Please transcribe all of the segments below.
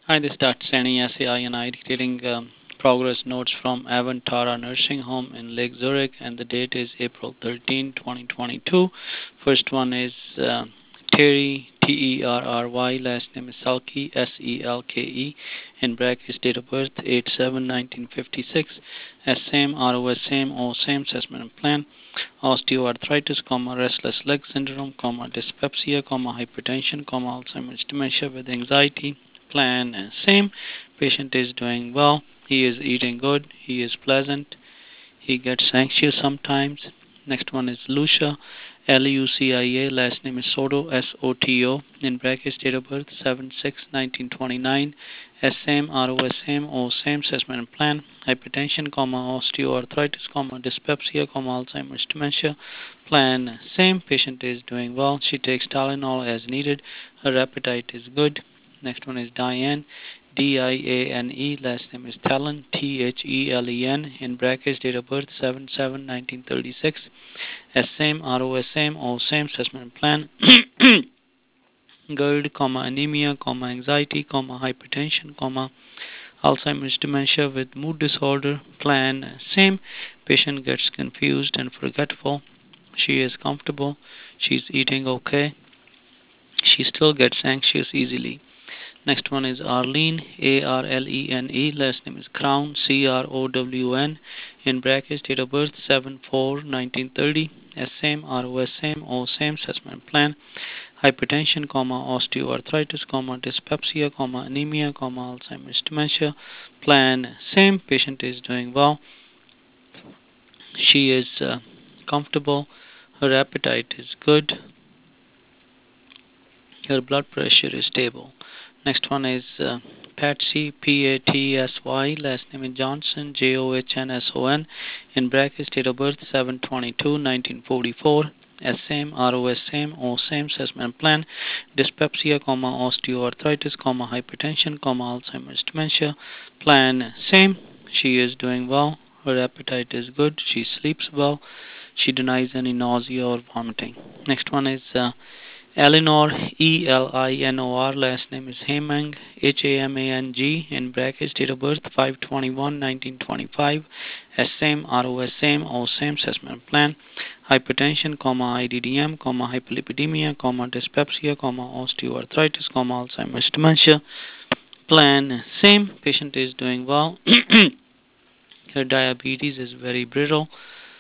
Hi, this is Dr. Sani SAI and I reading progress notes from Avantara Nursing Home in Lake Zurich, and the date is April 13, 2022. First one is Terry, Terry, last name is Selke, Selke, in brackets, date of birth 8/7/1956, as same, ROS same, O same, assessment and plan, osteoarthritis, restless leg syndrome, dyspepsia, hypertension, Alzheimer's dementia with anxiety. Plan same. Patient is doing well. He is eating good. He is pleasant. He gets anxious sometimes. Next one is Lucia, Lucia. Last name is Soto, Soto. In brackets, date of birth 7/6/1929. Same, ROS same, O same, assessment and plan. Hypertension, osteoarthritis, dyspepsia, Alzheimer's dementia. Plan same. Patient is doing well. She takes Tylenol as needed. Her appetite is good. Next one is Diane, Diane. Last name is Thelen, Thelen. In brackets, date of birth 7/7/1936. Same, ROS same, O same, assessment plan. GERD, anemia, anxiety, hypertension, Alzheimer's dementia with mood disorder. Plan same. Patient gets confused and forgetful. She is comfortable. She's eating okay. She still gets anxious easily. Next one is Arlene, Arlene. Last name is Crown, Crown. In brackets, date of birth 7/4/1930. Same, ROS same, O same, assessment plan. Hypertension, osteoarthritis, dyspepsia, anemia, Alzheimer's dementia. Plan same. Patient is doing well. She is comfortable. Her appetite is good. Her blood pressure is stable. Next one is Patsy, Patsy. Last name is Johnson, Johnsson. In brackets, date of birth 7/22/1944. Same, ROS same, O same, assessment plan. Dyspepsia, osteoarthritis, hypertension, Alzheimer's dementia. Plan same. She is doing well. Her appetite is good. She sleeps well. She denies any nausea or vomiting. Next one is Eleanor, Elinor. Last name is Hamang, Hamang. In brackets, date of birth 5/21/1925. Same, ROS same, O same, assessment plan. Hypertension, IDDM, hyperlipidemia, dyspepsia, osteoarthritis, Alzheimer's dementia. Plan same. Patient is doing well. Her diabetes is very brittle,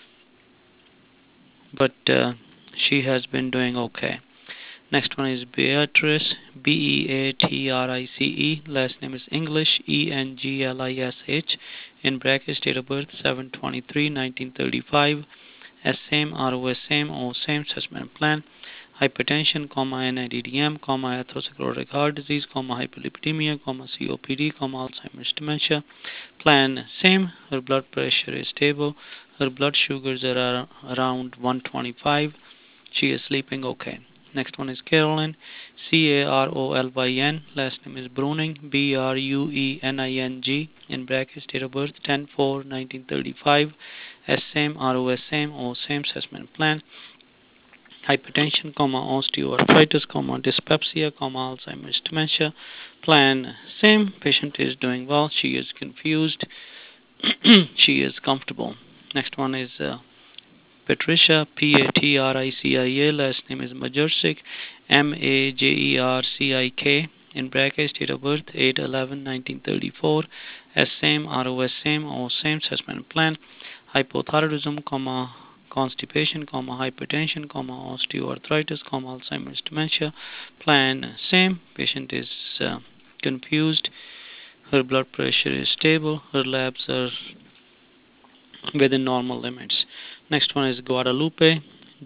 but she has been doing okay. Next one is Beatrice, Beatrice. Last name is English, English. In brackets, date of birth 7/23/1935. Same, ROS same, O same, assessment plan. Hypertension, NIDDM, atherosclerotic heart disease, hyperlipidemia, COPD, Alzheimer's dementia. Plan same. Her blood pressure is stable. Her blood sugars are around 125. She is sleeping okay. Next one is Carolyn, Carolyn. Last name is Bruning, Bruening. In brackets, date of birth 10/4/1935. Same, ROS same, O same, assessment plan. Hypertension, osteoarthritis, dyspepsia, Alzheimer's dementia. Plan same. Patient is doing well. She is confused. She is comfortable. Next one is Patricia, Patricia. Last name is Majercik, Majercik. In brackets, date of birth 8/11/1934. Same, ROS same, O same, assessment plan. Hypothyroidism, constipation, hypertension, osteoarthritis, Alzheimer's dementia. Plan same. Patient is confused. Her blood pressure is stable. Her labs are within normal limits. Next one is Guadalupe,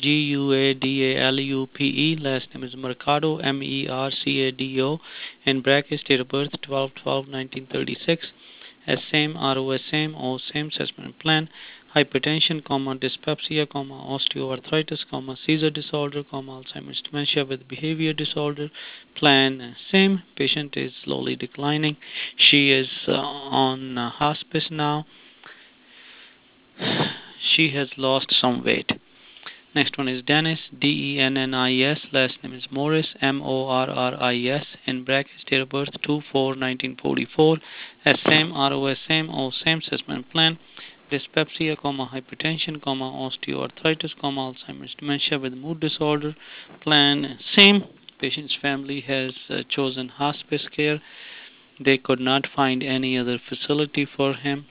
Guadalupe. Last name is Mercado, Mercado. In brackets, date of birth 12/12/1936. Same, ROS same, O same, assessment plan. Hypertension, dyspepsia, osteoarthritis, seizure disorder, Alzheimer's dementia with behavior disorder. Plan same. Patient is slowly declining. She is on hospice now. She has lost some weight. Next one is Dennis, Dennis. Last name is Morris, Morris. In brackets, date of birth 2/4/1944. Same ROS, same O, same assessment plan. Dyspepsia, hypertension, osteoarthritis, Alzheimer's dementia with mood disorder. Plan same. Patient's family has chosen hospice care. They could not find any other facility for him.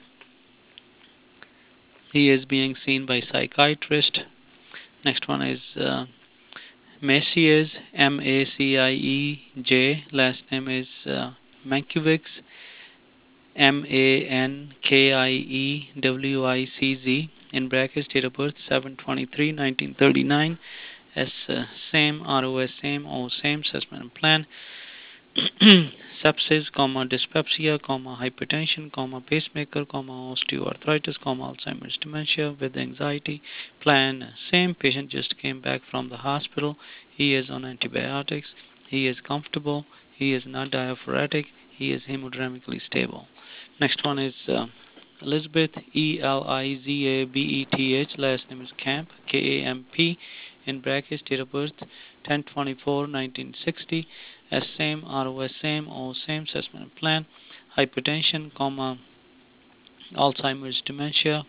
He is being seen by psychiatrist. Next one is Maciej, Maciej. Last name is Mankiewicz, Mankiewiczz. In brackets, date of birth 7/23/1939. As same ROS, same O, same assessment plan. Sepsis, dyspepsia, hypertension, pacemaker, osteoarthritis, Alzheimer's dementia with anxiety. Plan same. Patient just came back from the hospital. He is on antibiotics. He is comfortable. He is not diaphoretic. He is hemodynamically stable. Next one is Elizabeth, Elizabeth. Last name is Camp, Kamp. In brackets, date of birth 10/24/1960. As same, ROS same, O same assessment plan. Hypertension, Alzheimer's dementia,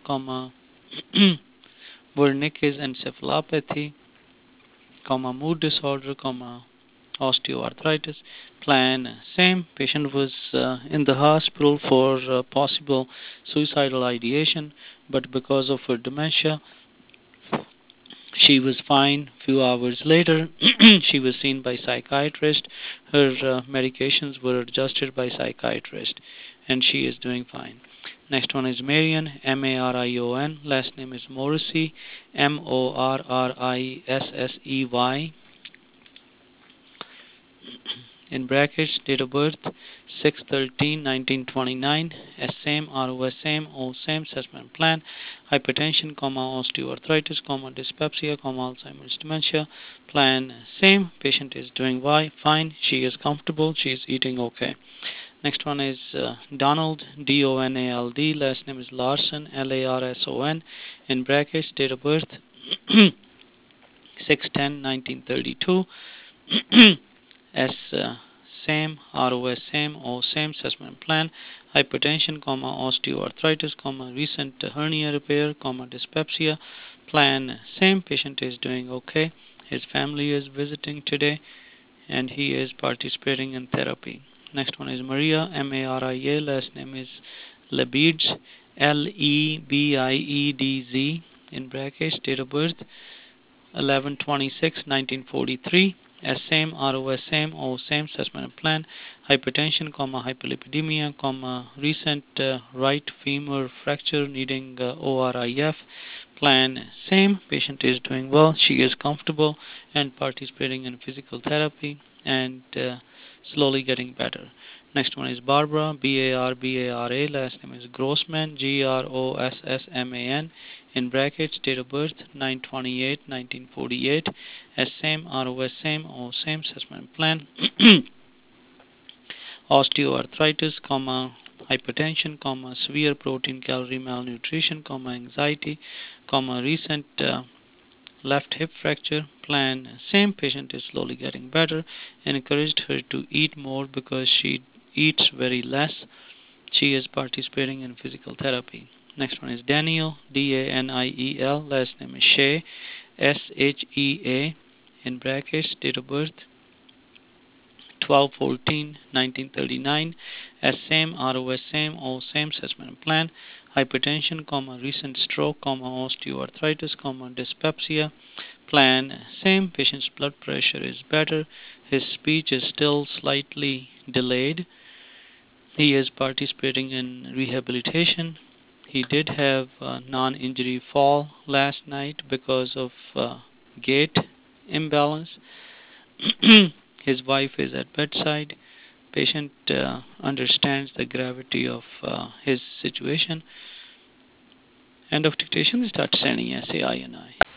Wernicke's encephalopathy, mood disorder, osteoarthritis. Plan same. Patient was in the hospital for possible suicidal ideation, but because of her dementia, she was fine. Few hours later, she was seen by psychiatrist. Her medications were adjusted by psychiatrist, and she is doing fine. Next one is Marion, Marion. Last name is Morrissey, Morrissey. In brackets, date of birth 6/13/1929. Same ROS, same O, same assessment plan. Hypertension, osteoarthritis, dyspepsia, Alzheimer's dementia. Plan same. Patient is doing fine. She is comfortable. She is eating okay. Next one is Donald, Donald. Last name is Larson, Larson. In brackets, date of birth 6/10/1932. As same, ROS same, O same assessment plan. Hypertension, osteoarthritis, recent hernia repair, dyspepsia. Plan same. Patient is doing okay. His family is visiting today, and he is participating in therapy. Next one is Maria, Maria. Last name is Lebiedz, Lebiedz. In brackets, date of birth 11/26/1943. As same, ROS same, O same assessment plan. Hypertension, hyperlipidemia, recent right femur fracture needing ORIF. Plan same. Patient is doing well. She is comfortable and participating in physical therapy and slowly getting better. Next one is Barbara, Barbara. Last name is Grossman, Grossman. In brackets, date of birth 9/28/1948. As same, ROS same, O same assessment plan. Osteoarthritis, hypertension, severe protein calorie malnutrition, anxiety, recent left hip fracture. Plan same. Patient is slowly getting better, and encouraged her to eat more because she eats very less. She is participating in physical therapy. Next one is Daniel, Daniel. Last name is Shea, Shea. In brackets, date of birth 12/14/1939. As same, ROS same, O same assessment plan. Hypertension, recent stroke, osteoarthritis, dyspepsia. Plan same. Patient's blood pressure is better. His speech is still slightly delayed. He is participating in rehabilitation. He did have a non-injury fall last night because of gait imbalance. His wife is at bedside. Patient understands the gravity of his situation. End of dictation. Start sending SAI and I.